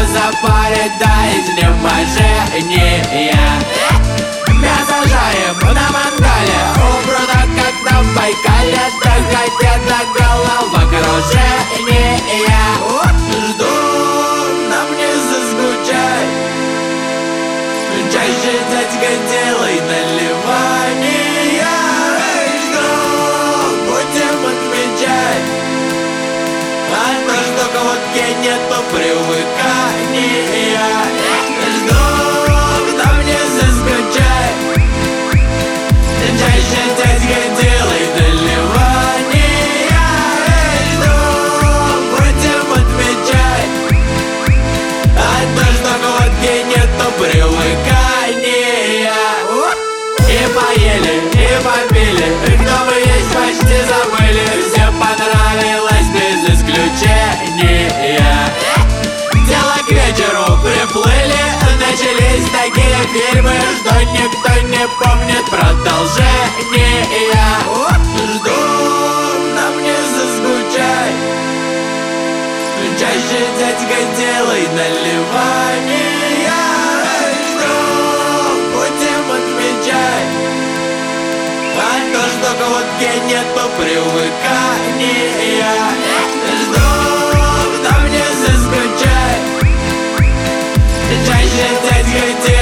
запарит до изнеможения. Мясо жарим на мангале, у пруда, как на Байкале. Доходя до головокружения. Жду, нам не заскучать. Чаще, дядька, делай наливание. Жду, будем отмечать. А то, что кого-то нету привыкания. Жду, нам не заскучать. Чаще, дядька, делай наливание. Жду, будем отмечать. А то, что кого-то нету привыкания. И поели, и попили, кто мы есть, почти забыли. Всем понравилось без исключения. Дело к вечеру приплыли, начались такие фильмы, что никто не помнит продолжения. Жду, нам не заскучать. Чаще, дядька, делай наливание. Жду, будем отмечать. А то, что кого-то нету привыкания. Жду, нам не заскучать. Чаще, дядька, делай